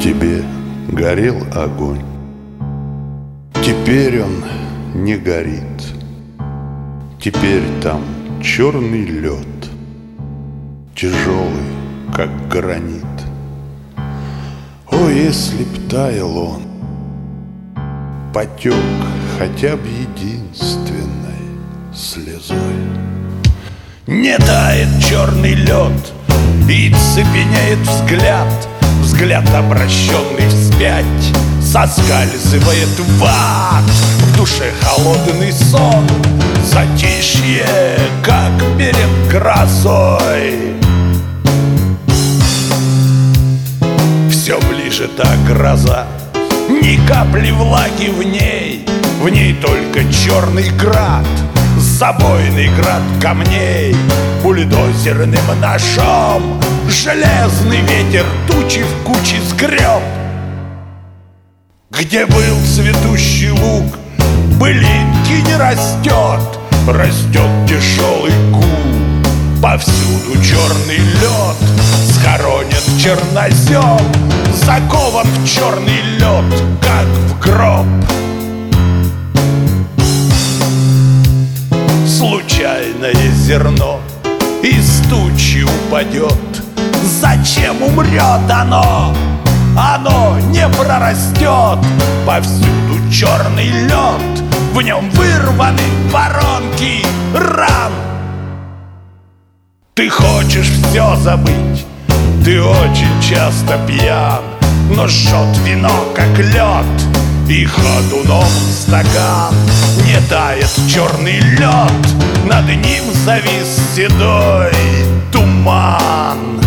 тебе горел огонь. Теперь он не горит. Теперь там черный лед, тяжелый, как гранит. О, если б таял он, потек хотя бы единственной слезой. Не тает черный лед, и цепенеет взгляд, взгляд, обращенный вспять, соскальзывает в ад. В душе холодный сон, затишье, как перед грозой. Все ближе та гроза, ни капли влаги в ней только черный град, забойный град камней. Бульдозерным ножом железный ветер тучи в кучи сгреб. Где был цветущий луг, былинки не растет, растет тяжелый гул. Повсюду черный лед, схоронен чернозем, закован в черный лед, как в гроб. Случайное зерно из тучи упадет. Зачем умрет оно? Оно не прорастет. Повсюду черный лед, в нем вырваны воронки ран. Ты хочешь все забыть, ты очень часто пьян, но жжет вино, как лед, и ходуном стакан. Не тает черный лед, над ним завис седой туман.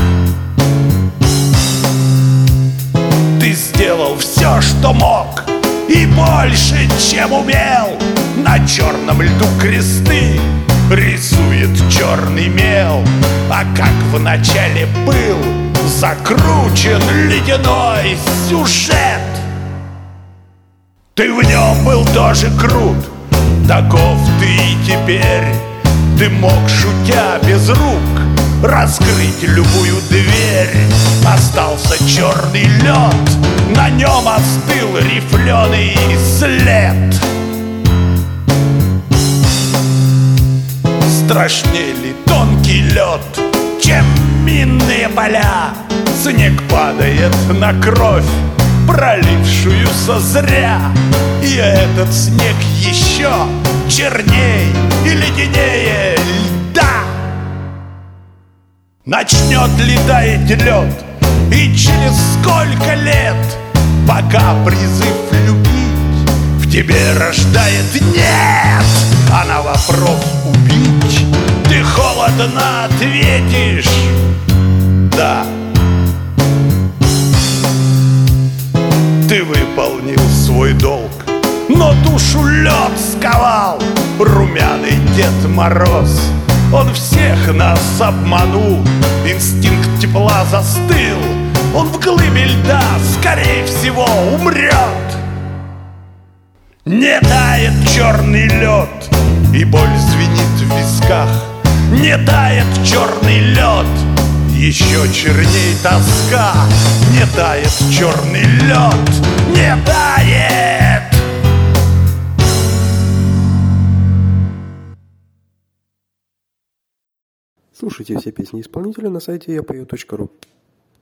Ты сделал все, что мог, и больше, чем умел. На черном льду кресты рисует черный мел. А как в начале был закручен ледяной сюжет, ты в нем был тоже крут, таков ты и теперь. Ты мог, шутя без рук, раскрыть любую дверь. Остался черный лед, на нем остыл рифленый след. Страшнее ли тонкий лед, чем минные поля? Снег падает на кровь, пролившуюся зря. И этот снег еще черней и леденее льда. Начнет ли таять лед, и через сколько лет, пока призыв любить в тебе рождает нет, а на вопрос убить ты холодно ответишь да. Ты выполнил свой долг, но душу лед сковал. Румяный Дед Мороз, он всех нас обманул. Инстинкт тепла застыл, он в глыбе льда, скорее всего, умрет. Не тает черный лед, и боль звенит в висках. Не тает черный лед, еще черней тоска. Не тает черный лед, не тает. Слушайте все песни исполнителя на сайте yapою.ru.